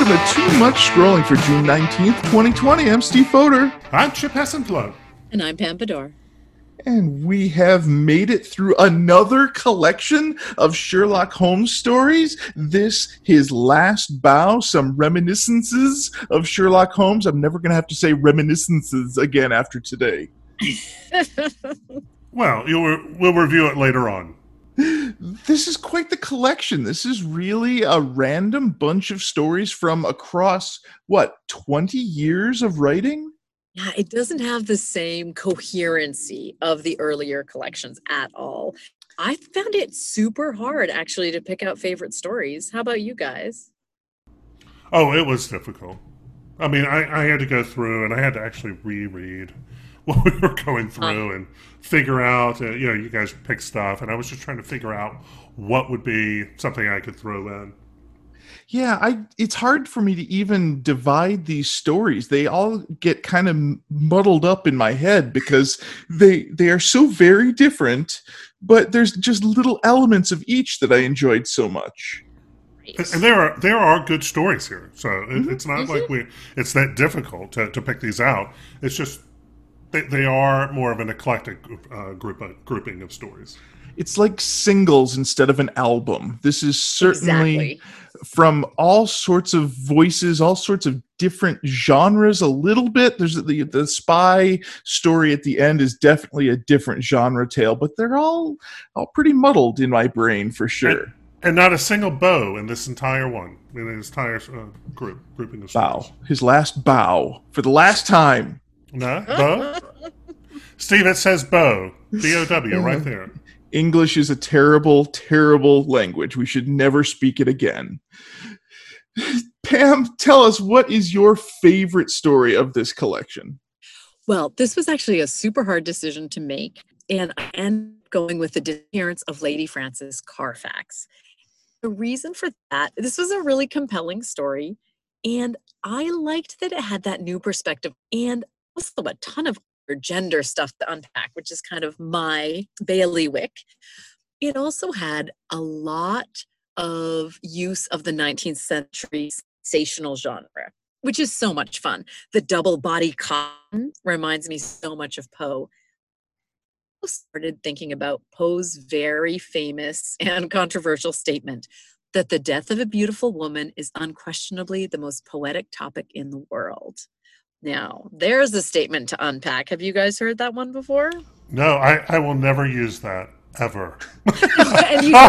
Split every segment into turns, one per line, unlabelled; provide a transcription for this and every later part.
to Too Much Scrolling for June 19th, 2020. I'm Steve Fodor.
I'm Chip Hessenflow.
And I'm Pam Pador.
And we have made it through another collection of Sherlock Holmes stories. This, his last bow, some reminiscences of Sherlock Holmes. I'm never going to have to say reminiscences again after today.
Well, we'll review it later on.
This is quite the collection. This is really a random bunch of stories from across, 20 years of writing?
Yeah, it doesn't have the same coherency of the earlier collections at all. I found it super hard, actually, to pick out favorite stories. How about you guys?
Oh, it was difficult. I mean, I had to go through and I had to actually reread what we were going through and figure out, you guys pick stuff, and I was just trying to figure out what would be something I could throw in.
Yeah, it's hard for me to even divide these stories. They all get kind of muddled up in my head because they are so very different, but there's just little elements of each that I enjoyed so much.
And there are good stories here, so it's not like it's that difficult to pick these out. It's just they are more of an eclectic grouping of stories.
It's like singles instead of an album. This is certainly from all sorts of voices, all sorts of different genres a little bit. There's the spy story at the end is definitely a different genre tale, but they're all pretty muddled in my brain for sure.
And not a single bow in this entire one, in this entire grouping of stories.
Bow. His last bow. For the last time.
No? Bow? Steve, it says bow. B-O-W, right there.
English is a terrible, terrible language. We should never speak it again. Pam, tell us, what is your favorite story of this collection?
Well, this was actually a super hard decision to make, and I ended up going with the disappearance of Lady Frances Carfax. The reason for that, this was a really compelling story, and I liked that it had that new perspective and also a ton of gender stuff to unpack, which is kind of my bailiwick. It also had a lot of use of the 19th century sensational genre, which is so much fun. The double body cotton reminds me so much of Poe. I started thinking about Poe's very famous and controversial statement that the death of a beautiful woman is unquestionably the most poetic topic in the world. Now, there's a statement to unpack. Have you guys heard that one before?
No, I will never use that, ever.
And you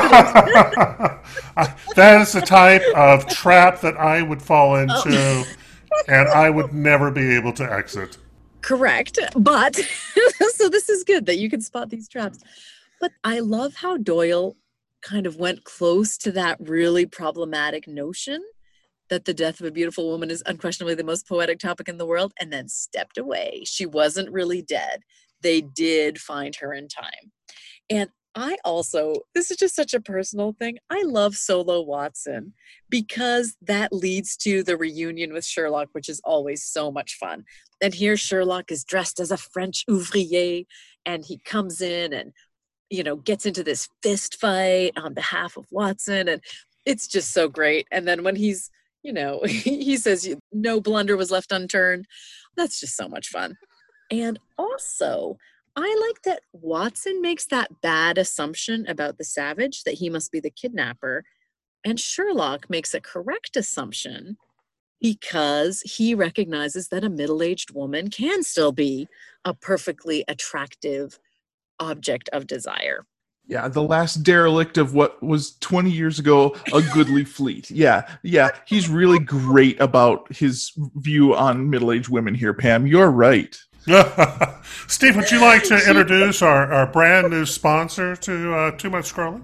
that is the type of trap that I would fall into, and I would never be able to exit.
Correct. But, so this is good that you can spot these traps. But I love how Doyle kind of went close to that really problematic notion that the death of a beautiful woman is unquestionably the most poetic topic in the world, and then stepped away. She wasn't really dead. They did find her in time. And I also, this is just such a personal thing, I love Solo Watson because that leads to the reunion with Sherlock, which is always so much fun. And here Sherlock is dressed as a French ouvrier, and he comes in and, gets into this fist fight on behalf of Watson, and it's just so great. And then when he says no blunder was left unturned. That's just so much fun. And also, I like that Watson makes that bad assumption about the savage, that he must be the kidnapper. And Sherlock makes a correct assumption because he recognizes that a middle-aged woman can still be a perfectly attractive object of desire.
Yeah, the last derelict of what was 20 years ago, a goodly fleet. Yeah, he's really great about his view on middle-aged women here, Pam. You're right.
Steve, would you like to introduce our brand new sponsor to Too Much Scrolling?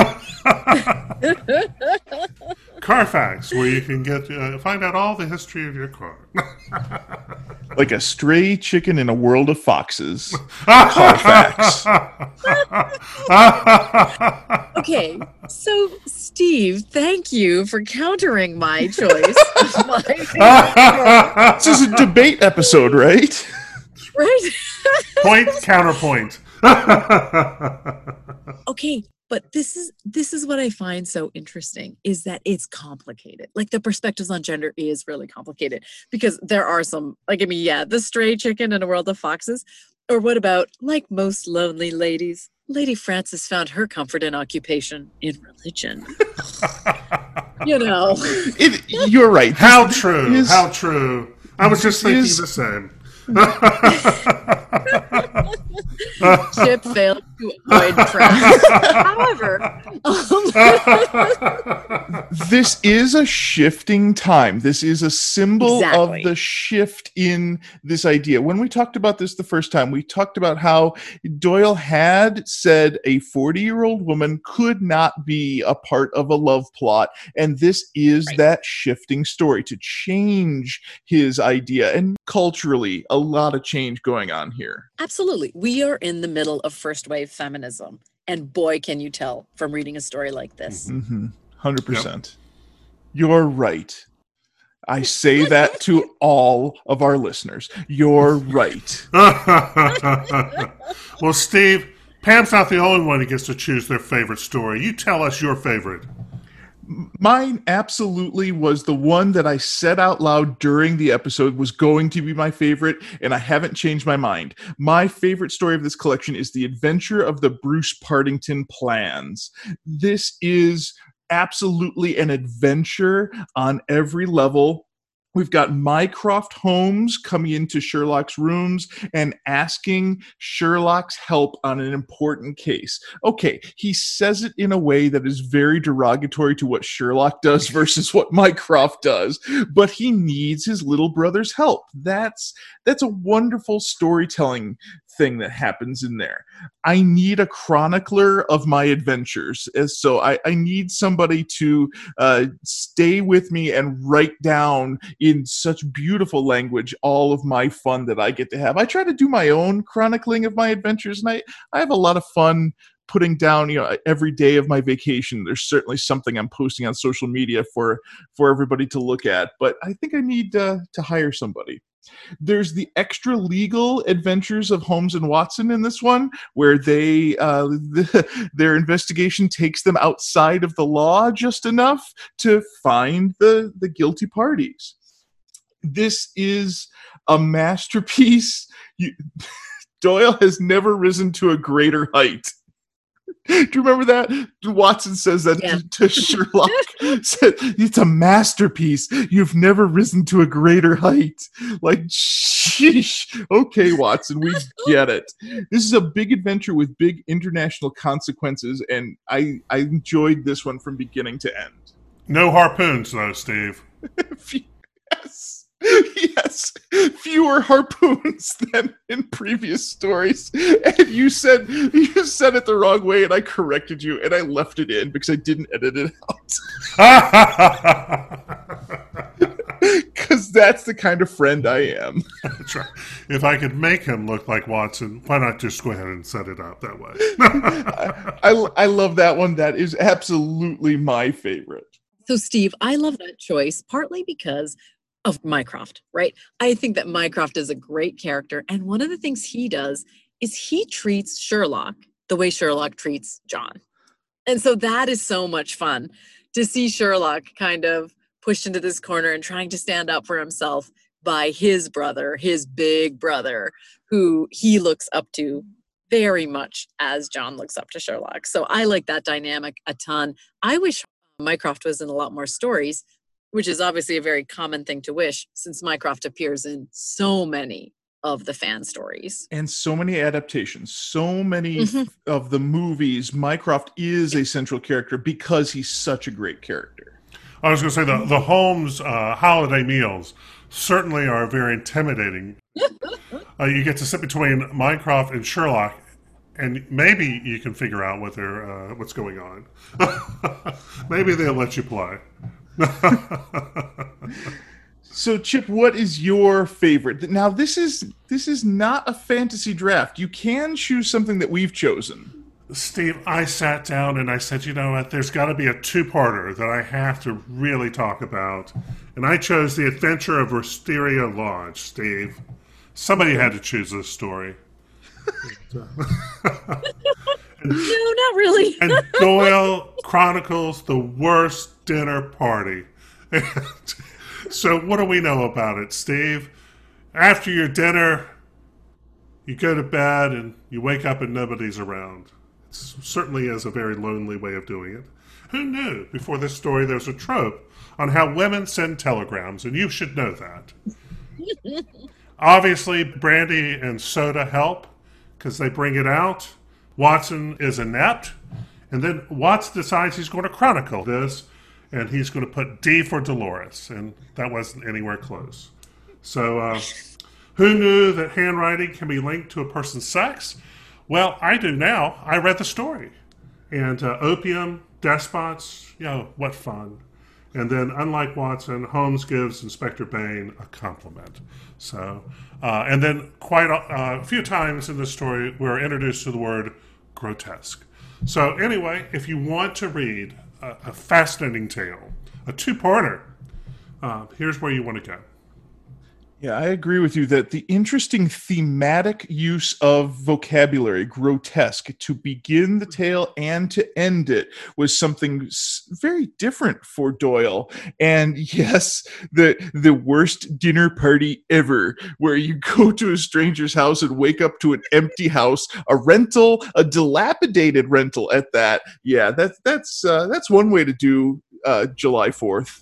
Carfax, where you can find out all the history of your car.
Like a stray chicken in a world of foxes. Carfax.
Okay, so Steve, thank you for countering my choice.
This is a debate episode, right?
Right?
Point, counterpoint.
Okay, But this is what I find so interesting, is that it's complicated. Like, the perspectives on gender is really complicated, because there are some, like, I mean, yeah, the stray chicken in a world of foxes. Or what about, like most lonely ladies, Lady Frances found her comfort and occupation in religion. You know.
You're right.
How true. How true. I was just thinking the same.
Chip failed to avoid press. However,
this is a shifting time. This is a symbol of the shift in this idea. When we talked about this the first time, we talked about how Doyle had said a 40-year-old woman could not be a part of a love plot. And this is that shifting story to change his idea. And culturally, a lot of change going on here.
Absolutely. We are in the middle of first wave feminism. And boy, can you tell from reading a story like this.
100%. Yep. You're right. I say that to all of our listeners. You're right.
Well, Steve, Pam's not the only one who gets to choose their favorite story. You tell us your favorite.
Mine absolutely was the one that I said out loud during the episode was going to be my favorite, and I haven't changed my mind. My favorite story of this collection is The Adventure of the Bruce Partington Plans. This is absolutely an adventure on every level. We've got Mycroft Holmes coming into Sherlock's rooms and asking Sherlock's help on an important case. Okay, he says it in a way that is very derogatory to what Sherlock does versus what Mycroft does, but he needs his little brother's help. That's a wonderful storytelling thing that happens in there. I need a chronicler of my adventures. So I need somebody to stay with me and write down in such beautiful language all of my fun that I get to have. I try to do my own chronicling of my adventures, and I have a lot of fun putting down, every day of my vacation. There's certainly something I'm posting on social media for everybody to look at, but I think I need to hire somebody. There's the extra legal adventures of Holmes and Watson in this one, where they their investigation takes them outside of the law just enough to find the guilty parties. This is a masterpiece. Doyle has never risen to a greater height. Do you remember that? Watson says that to Sherlock. Said, it's a masterpiece. You've never risen to a greater height. Like, sheesh. Okay, Watson, we get it. This is a big adventure with big international consequences, and I enjoyed this one from beginning to end.
No harpoons, though, Steve.
Yes, fewer harpoons than in previous stories. And you said it the wrong way, and I corrected you, and I left it in because I didn't edit it out. Because that's the kind of friend I am.
That's right. If I could make him look like Watson, why not just go ahead and set it up that way?
I love that one. That is absolutely my favorite.
So, Steve, I love that choice, partly because of Mycroft, right? I think that Mycroft is a great character. And one of the things he does is he treats Sherlock the way Sherlock treats John. And so that is so much fun to see Sherlock kind of pushed into this corner and trying to stand up for himself by his brother, his big brother, who he looks up to very much as John looks up to Sherlock. So I like that dynamic a ton. I wish Mycroft was in a lot more stories, which is obviously a very common thing to wish, since Mycroft appears in so many of the fan stories.
And so many adaptations, so many of the movies, Mycroft is a central character because he's such a great character.
I was going to say the Holmes holiday meals certainly are very intimidating. You get to sit between Mycroft and Sherlock, and maybe you can figure out what's going on. Maybe they'll let you play.
So, Chip, what is your favorite? Now, this is not a fantasy draft. You can choose something that we've chosen.
Steve, I sat down and I said, you know what, there's got to be a two-parter that I have to really talk about. And I chose The Adventure of Wisteria Lodge, Steve. Somebody had to choose this story.
No, not really.
And Doyle chronicles the worst dinner party. So what do we know about it, Steve? After your dinner, you go to bed and you wake up and nobody's around. It certainly is a very lonely way of doing it. Who knew before this story there's a trope on how women send telegrams, and you should know that. Obviously, brandy and soda help because they bring it out. Watson is inept, and then Watson decides he's going to chronicle this, and he's going to put D for Dolores, and that wasn't anywhere close. So, who knew that handwriting can be linked to a person's sex? Well, I do now. I read the story. And opium, despots, what fun. And then, unlike Watson, Holmes gives Inspector Bain a compliment. So, and then quite a few times in this story, we're introduced to the word grotesque. So anyway, if you want to read a fascinating tale, a two-parter, here's where you want to go.
Yeah, I agree with you that the interesting thematic use of vocabulary, grotesque, to begin the tale and to end it was something very different for Doyle. And yes, the worst dinner party ever, where you go to a stranger's house and wake up to an empty house, a rental, a dilapidated rental at that. Yeah, that's one way to do July 4th.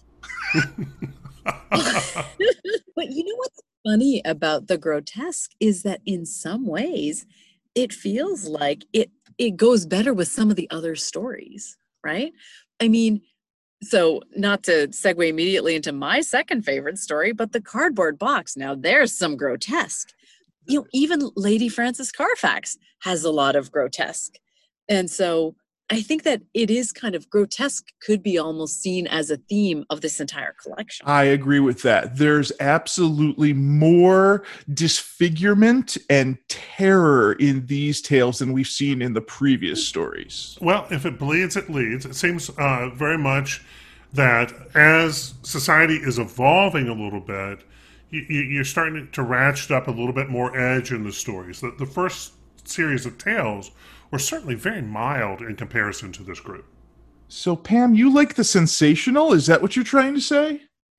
But you know what's funny about the grotesque is that in some ways it feels like it goes better with some of the other stories, right? I mean, so not to segue immediately into my second favorite story, but the cardboard box. Now there's some grotesque. Even Lady Frances Carfax has a lot of grotesque. And so I think that it is kind of grotesque, could be almost seen as a theme of this entire collection.
I agree with that. There's absolutely more disfigurement and terror in these tales than we've seen in the previous stories.
Well, if it bleeds, it leads. It seems very much that as society is evolving a little bit, you're starting to ratchet up a little bit more edge in the stories. The first series of tales were certainly very mild in comparison to this group.
So, Pam, you like the sensational? Is that what you're trying to say?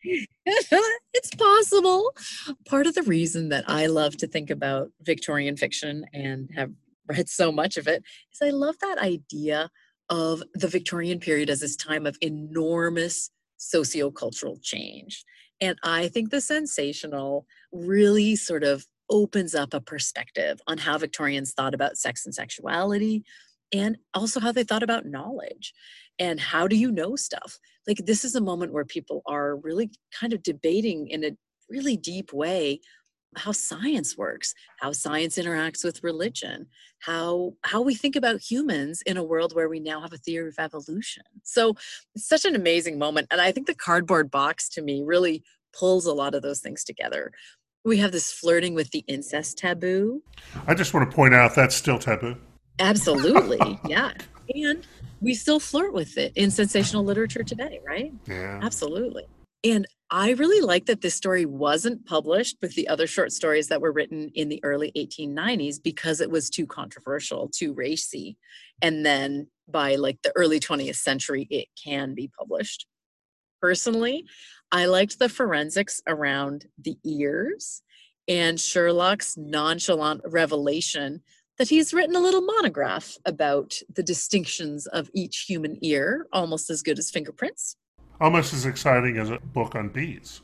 It's possible. Part of the reason that I love to think about Victorian fiction and have read so much of it is I love that idea of the Victorian period as this time of enormous sociocultural change. And I think the sensational really sort of opens up a perspective on how Victorians thought about sex and sexuality, and also how they thought about knowledge and how do you know stuff. Like, this is a moment where people are really kind of debating in a really deep way how science works, how science interacts with religion, how we think about humans in a world where we now have a theory of evolution. So it's such an amazing moment. And I think the cardboard box, to me, really pulls a lot of those things together. We have this flirting with the incest taboo.
I just want to point out that's still taboo.
Absolutely, yeah. And we still flirt with it in sensational literature today, right?
Yeah.
Absolutely. And I really like that this story wasn't published with the other short stories that were written in the early 1890s because it was too controversial, too racy. And then by like the early 20th century, it can be published. Personally, I liked the forensics around the ears and Sherlock's nonchalant revelation that he's written a little monograph about the distinctions of each human ear, almost as good as fingerprints.
Almost as exciting as a book on bees.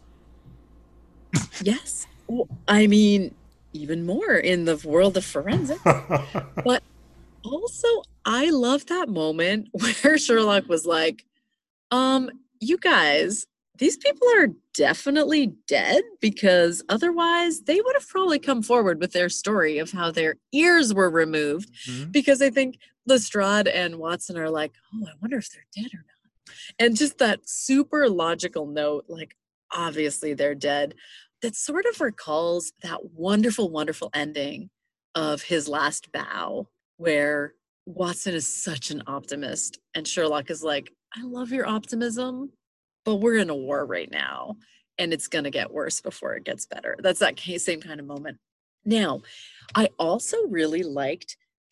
Yes. I mean, even more in the world of forensics. But also, I love that moment where Sherlock was like, you guys, these people are definitely dead, because otherwise they would have probably come forward with their story of how their ears were removed. Mm-hmm. Because I think Lestrade and Watson are like, oh, I wonder if they're dead or not. And just that super logical note, like, obviously they're dead, that sort of recalls that wonderful, wonderful ending of His Last Bow, where Watson is such an optimist and Sherlock is like, I love your optimism, but we're in a war right now and it's going to get worse before it gets better. That's that same kind of moment. Now, I also really liked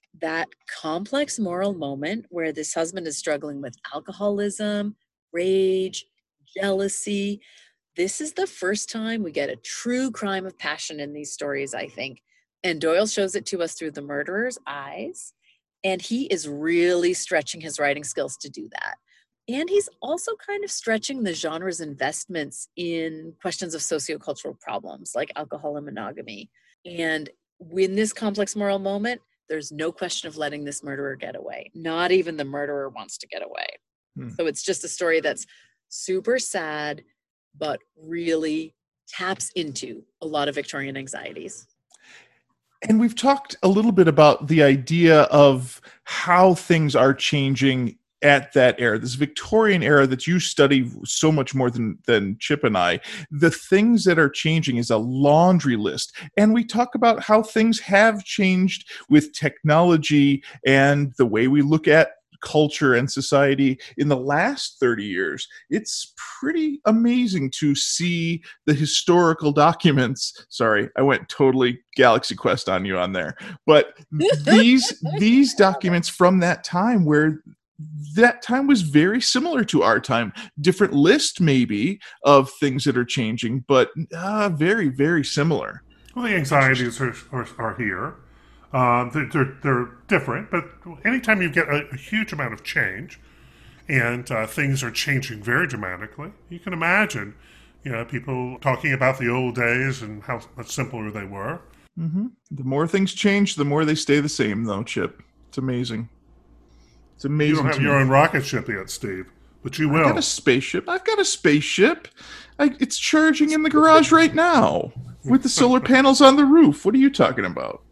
that complex moral moment where this husband is struggling with alcoholism, rage, jealousy. This is the first time we get a true crime of passion in these stories, I think. And Doyle shows it to us through the murderer's eyes. And he is really stretching his writing skills to do that. And he's also kind of stretching the genre's investments in questions of sociocultural problems like alcohol and monogamy. And in this complex moral moment, there's no question of letting this murderer get away. Not even the murderer wants to get away. So it's just a story that's super sad, but really taps into a lot of Victorian anxieties.
And we've talked a little bit about the idea of how things are changing at that era, this Victorian era that you study so much more than Chip and I. The things that are changing is a laundry list. And we talk about how things have changed with technology and the way we look at culture and society in the last 30 years. It's pretty amazing to see the historical documents. Sorry, I went totally Galaxy Quest on you on there. But these documents from that time, where that time was very similar to our time. Different list maybe of things that are changing, but very, very similar.
Well, the anxieties are here. They're different, but anytime you get a huge amount of change and things are changing very dramatically, you can imagine, people talking about the old days and how much simpler they were.
Mm-hmm. The more things change, the more they stay the same, though, Chip. It's amazing. It's amazing.
You don't have your own rocket ship yet, Steve, but you will.
I've got a spaceship. It's charging in the garage right now with the solar panels on the roof. What are you talking about?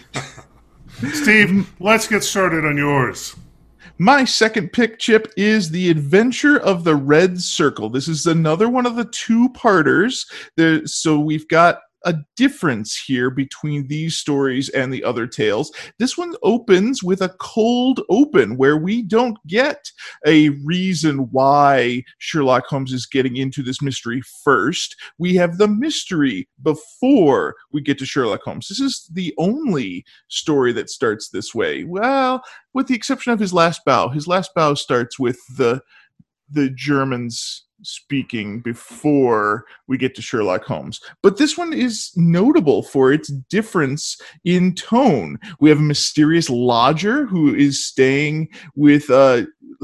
Steve, let's get started on yours.
My second pick, Chip, is The Adventure of the Red Circle. This is another one of the two-parters. So we've got a difference here between these stories and the other tales. This one opens with a cold open where we don't get a reason why Sherlock Holmes is getting into this mystery first. We have the mystery before we get to Sherlock Holmes. This is the only story that starts this way. Well, with the exception of His Last Bow. His Last Bow starts with the Germans speaking before we get to Sherlock Holmes. But this one is notable for its difference in tone. We have a mysterious lodger who is staying with a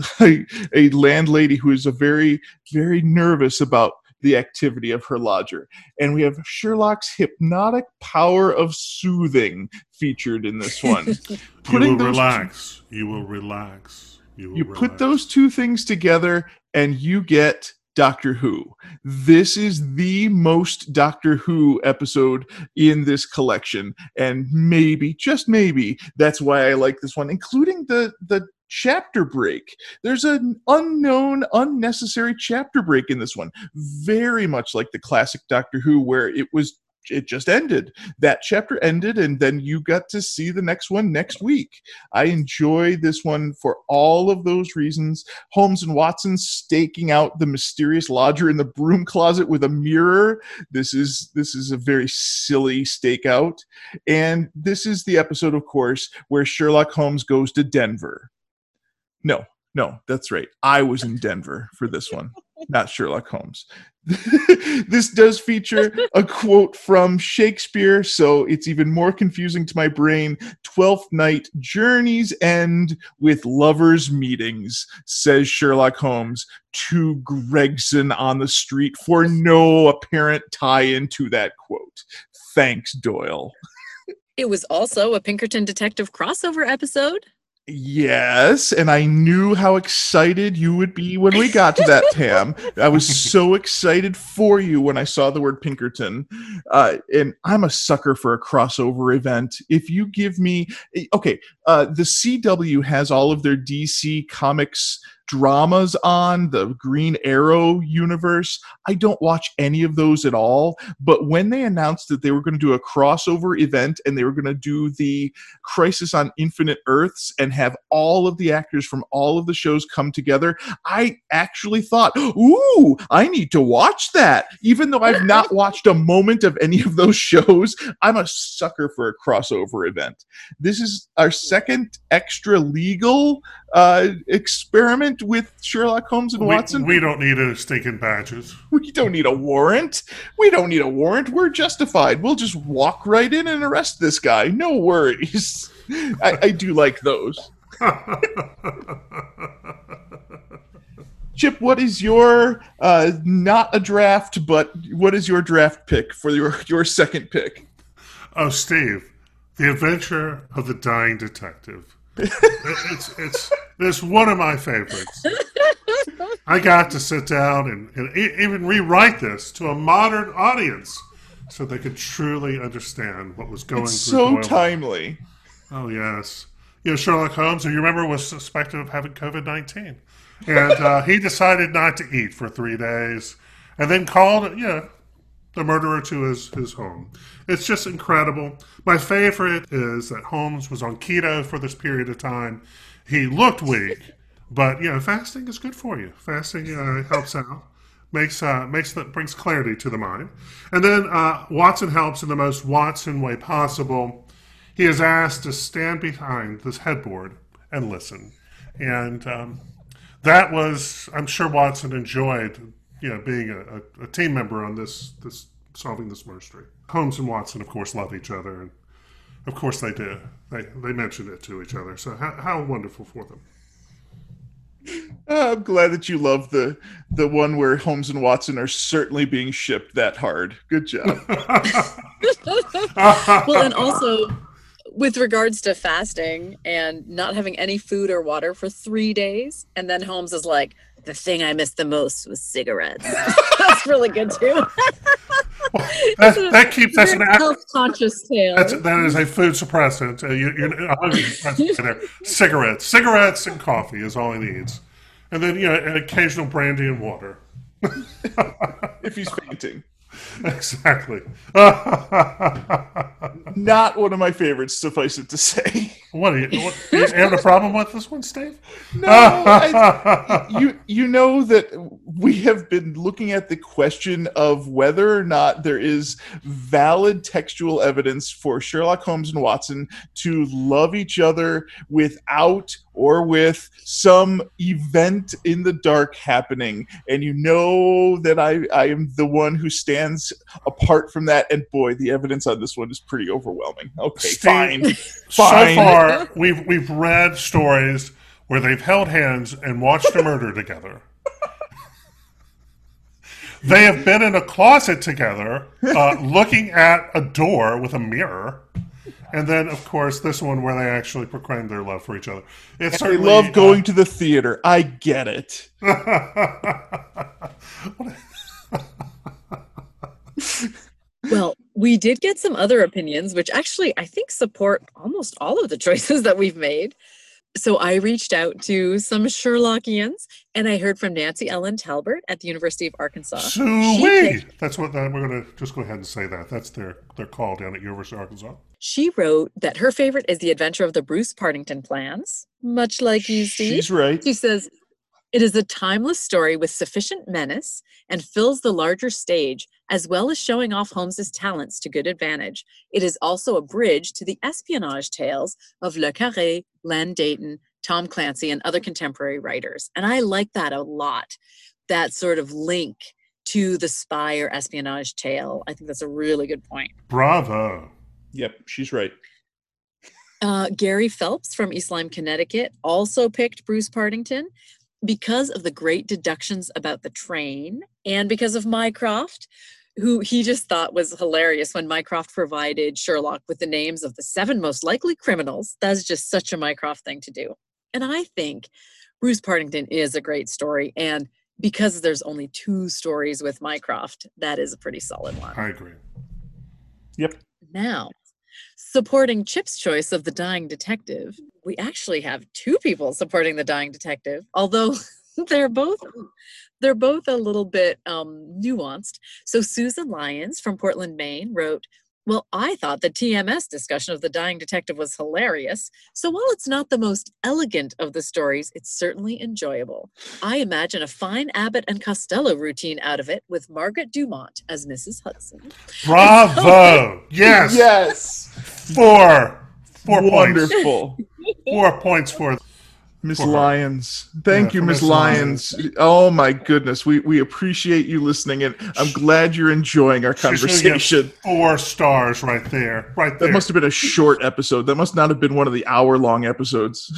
landlady who is very, very nervous about the activity of her lodger. And we have Sherlock's hypnotic power of soothing featured in this one.
You will relax. You
put those two things together and you get Doctor Who. This is the most Doctor Who episode in this collection, and maybe, just maybe, that's why I like this one, including the chapter break. There's an unknown, unnecessary chapter break in this one, very much like the classic Doctor Who, where it just ended. That chapter ended, and then you got to see the next one next week. I enjoy this one for all of those reasons. Holmes and Watson staking out the mysterious lodger in the broom closet with a mirror. This is a very silly stakeout. And this is the episode, of course, where Sherlock Holmes goes to Denver. No, that's right. I was in Denver for this one, not Sherlock Holmes. This does feature a quote from Shakespeare, so it's even more confusing to my brain. 12th night, journeys end with lovers' meetings, says Sherlock Holmes to Gregson on the street, for no apparent tie-in to that quote. Thanks, Doyle.
It was also a Pinkerton Detective crossover episode.
Yes, and I knew how excited you would be when we got to that, Pam. I was so excited for you when I saw the word Pinkerton. And I'm a sucker for a crossover event. If you give me... Okay, the CW has all of their DC Comics dramas on, the Green Arrow universe. I don't watch any of those at all. But when they announced that they were going to do a crossover event and they were going to do the Crisis on Infinite Earths and have all of the actors from all of the shows come together, I actually thought, ooh, I need to watch that. Even though I've not watched a moment of any of those shows, I'm a sucker for a crossover event. This is our second extra legal experiment with Sherlock Holmes and Watson.
We don't need a stinking badges.
We don't need a warrant. We don't need a warrant. We're justified. We'll just walk right in and arrest this guy. No worries. I do like those. Chip, what is your, not a draft, but what is your draft pick for your second pick?
Oh, Steve, The Adventure of the Dying Detective. It's one of my favorites. I got to sit down and even rewrite this to a modern audience so they could truly understand what was going through.
It's so timely.
Oh, yes. Sherlock Holmes, who you remember was suspected of having COVID-19. And he decided not to eat for 3 days and then called, the murderer to his home. It's just incredible. My favorite is that Holmes was on keto for this period of time. He looked weak, but fasting is good for you. Fasting helps out, brings clarity to the mind. And then Watson helps in the most Watson way possible. He is asked to stand behind this headboard and listen, and that was, I'm sure Watson enjoyed being a team member on this solving this mystery. Holmes and Watson, of course, love each other, and of course they do. They mentioned it to each other. So how wonderful for them.
I'm glad that you love the one where Holmes and Watson are certainly being shipped that hard. Good job.
Well, and also with regards to fasting and not having any food or water for 3 days, and then Holmes is like, the thing I missed the most was cigarettes. That's really good too.
Well, that keeps us an
health-conscious tale.
That is a food suppressant. Cigarettes and coffee is all he needs, and then an occasional brandy and water.
If he's fainting.
Exactly.
Not one of my favorites, suffice it to say.
What you having a problem with this one, Steve?
No, you know that we have been looking at the question of whether or not there is valid textual evidence for Sherlock Holmes and Watson to love each other without or with some event in the dark happening. And you know that I am the one who stands apart from that. And boy, the evidence on this one is pretty overwhelming. Okay,
Steve,
fine.
So far, we've read stories where they've held hands and watched a murder together. They have been in a closet together, looking at a door with a mirror. And then, of course, this one where they actually proclaim their love for each other.
They love going to the theater. I get it.
Well, we did get some other opinions, which actually I think support almost all of the choices that we've made. So I reached out to some Sherlockians, and I heard from Nancy Ellen Talbert at the University of Arkansas.
Sweet! That's what we're going to just go ahead and say that. That's their call down at University of Arkansas.
She wrote that her favorite is The Adventure of the Bruce Partington Plans, much like you, Steve.
She's right.
She says, it is a timeless story with sufficient menace and fills the larger stage, as well as showing off Holmes's talents to good advantage. It is also a bridge to the espionage tales of Le Carré, Len Deighton, Tom Clancy, and other contemporary writers. And I like that a lot, that sort of link to the spy or espionage tale. I think that's a really good point.
Bravo.
Yep, she's right.
Gary Phelps from East Lyme, Connecticut also picked Bruce Partington because of the great deductions about the train and because of Mycroft, who he just thought was hilarious when Mycroft provided Sherlock with the names of the 7 most likely criminals. That's just such a Mycroft thing to do. And I think Bruce Partington is a great story. And because there's only 2 stories with Mycroft, that is a pretty solid one.
I agree.
Yep.
Now, supporting Chip's choice of The Dying Detective, we actually have two people supporting the dying detective, although they're both a little bit nuanced. So Susan Lyons from Portland, Maine wrote, well, I thought the TMS discussion of the dying detective was hilarious. So while it's not the most elegant of the stories, it's certainly enjoyable. I imagine a fine Abbott and Costello routine out of it with Margaret Dumont as Mrs. Hudson.
Bravo! Yes!
Yes!
Four
Wonderful.
points. 4 points for
Miss
for her.
Lyons. Thank you,
for
Miss
Miss
Lyons. Oh my goodness. We appreciate you listening, and I'm glad you're enjoying our
She's gonna
conversation.
get 4 stars right there. Right there.
That must have been a short episode. That must not have been one of the hour-long episodes.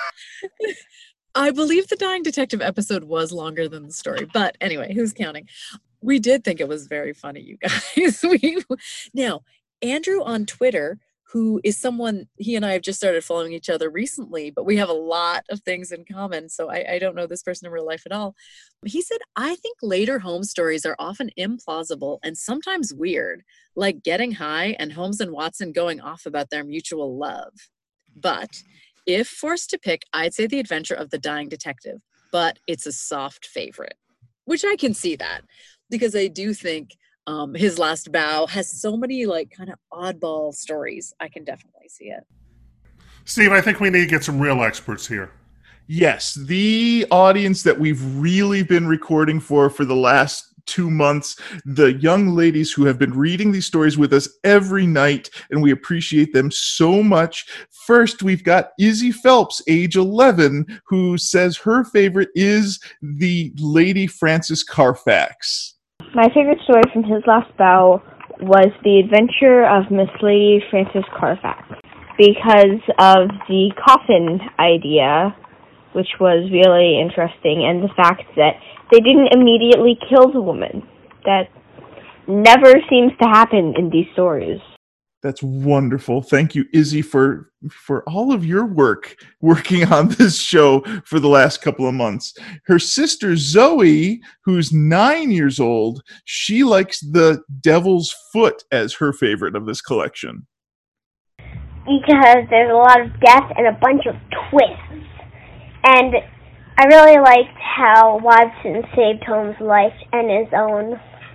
I believe the dying detective episode was longer than the story, but anyway, who's counting? We did think it was very funny, you guys. Now, Andrew on Twitter, who is someone, he and I have just started following each other recently, but we have a lot of things in common. So I don't know this person in real life at all. He said, I think later Holmes stories are often implausible and sometimes weird, like Getting High and Holmes and Watson going off about their mutual love. But if forced to pick, I'd say The Adventure of the Dying Detective, but it's a soft favorite, which I can see that because I do think His Last Bow has so many like kind of oddball stories. I can definitely see it.
Steve, I think we need to get some real experts here.
Yes, the audience that we've really been recording for the last 2 months, the young ladies who have been reading these stories with us every night, and we appreciate them so much. First, we've got Izzy Phelps, age 11, who says her favorite is the Lady Frances Carfax.
My favorite story from His Last Bow was The Adventure of Miss Lady Frances Carfax because of the coffin idea, which was really interesting, and the fact that they didn't immediately kill the woman. That never seems to happen in these stories.
That's wonderful. Thank you, Izzy, for all of your work working on this show for the last couple of months. Her sister, Zoe, who's 9 years old, she likes The Devil's Foot as her favorite of this collection.
Because there's a lot of death and a bunch of twists. And I really liked how Watson saved Holmes' life and his own.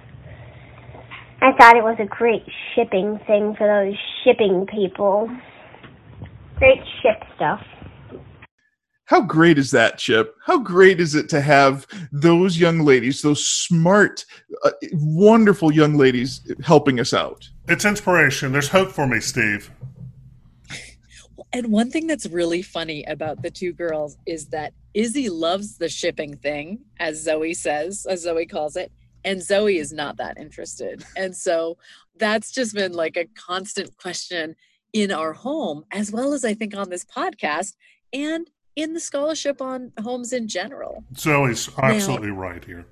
I thought it was a great shipping thing for those shipping people. Great ship stuff.
How great is that, Chip? How great is it to have those young ladies, those smart, wonderful young ladies helping us out?
It's inspiration. There's hope for me, Steve.
And one thing that's really funny about the two girls is that Izzy loves the shipping thing, as Zoe says, as Zoe calls it, and Zoe is not that interested. And so that's just been like a constant question in our home, as well as I think on this podcast and in the scholarship on Holmes in general.
Zoe's absolutely right here.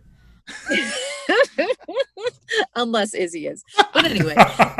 Unless Izzy is. But anyway.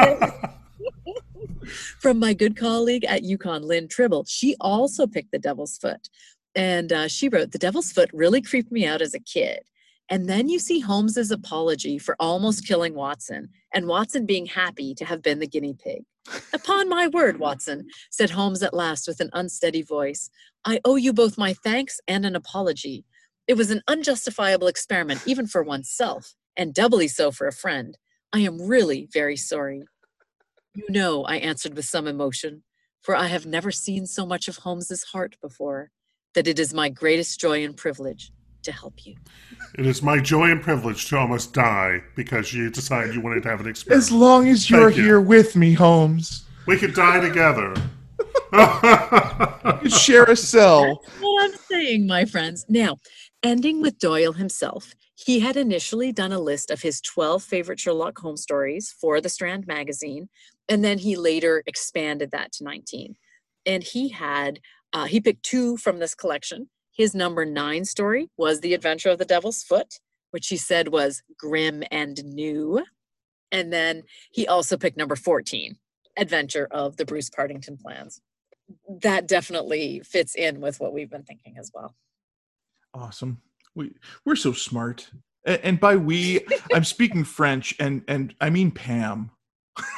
From my good colleague at UConn, Lynn Tribble, she also picked The Devil's Foot. And she wrote, The Devil's Foot really creeped me out as a kid. And then you see Holmes's apology for almost killing Watson, and Watson being happy to have been the guinea pig. Upon my word, Watson, said Holmes at last with an unsteady voice, I owe you both my thanks and an apology. It was an unjustifiable experiment, even for oneself, and doubly so for a friend. I am really very sorry. You know, I answered with some emotion, for I have never seen so much of Holmes's heart before, that it is my greatest joy and privilege to help you.
It is my joy and privilege to almost die because you decided you wanted to have an experiment.
As long as you're here with me, Holmes.
We could die together.
You could share a cell.
That's what I'm saying, my friends. Now, ending with Doyle himself, he had initially done a list of his 12 favorite Sherlock Holmes stories for the Strand magazine, and then he later expanded that to 19. And he picked 2 from this collection. His number 9 story was The Adventure of the Devil's Foot, which he said was grim and new. And then he also picked number 14, Adventure of the Bruce Partington Plans. That definitely fits in with what we've been thinking as well.
Awesome. We're so smart. And by we, I'm speaking French, and I mean Pam.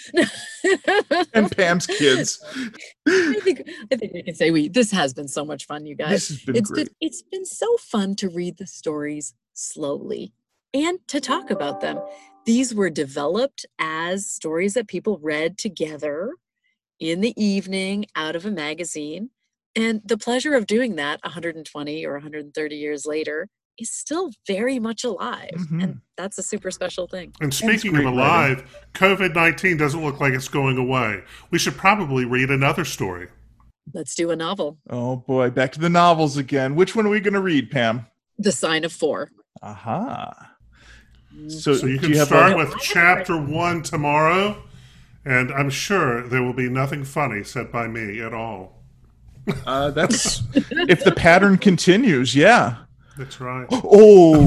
And Pam's kids.
I think we can say this has been so much fun, you guys.
This has been great.
It's been so fun to read the stories slowly and to talk about them. These were developed as stories that people read together in the evening out of a magazine. And the pleasure of doing that 120 or 130 years later is still very much alive. Mm-hmm. And that's a super special thing.
And speaking of alive, COVID-19 doesn't look like it's going away. We should probably read another story.
Let's do a novel.
Oh boy, back to the novels again. Which one are we going to read, Pam?
The Sign of 4.
Aha.
So you can start with chapter 1 tomorrow, and I'm sure there will be nothing funny said by me at all.
That's if the pattern continues, yeah.
That's right.
Oh.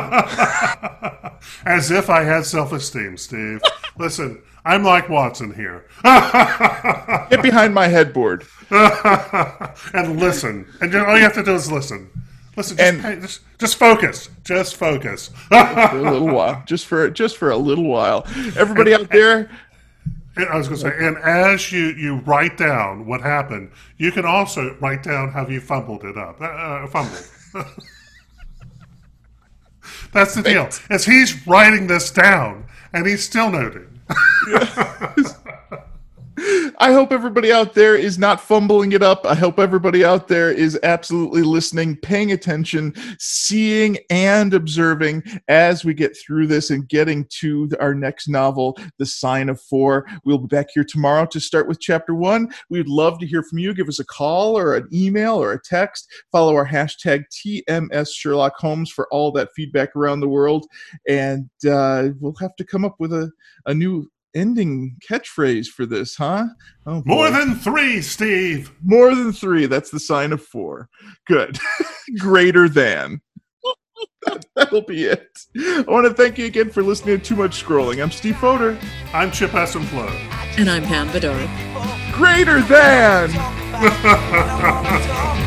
As if I had self-esteem, Steve. Listen, I'm like Watson here.
Get behind my headboard.
And listen. And all you have to do is listen. Listen, just focus. Just focus.
For a little while. Just for a little while. Everybody out there.
I was going to say, and as you write down what happened, you can also write down how you fumbled it up. Fumbled. That's the deal. As he's writing this down, and he's still noting.
I hope everybody out there is not fumbling it up. I hope everybody out there is absolutely listening, paying attention, seeing and observing as we get through this and getting to our next novel, The Sign of 4. We'll be back here tomorrow to start with chapter 1. We'd love to hear from you. Give us a call or an email or a text. Follow our hashtag TMS Sherlock Holmes for all that feedback around the world. And we'll have to come up with a new ending catchphrase for this, huh? Oh,
more than 3, Steve.
More than 3. That's the sign of 4. Good. Greater than. That'll be it. I want to thank you again for listening to Too Much Scrolling. I'm Steve Fodor.
I'm Chip Essenflow.
And I'm Pam Bedard.
Greater than.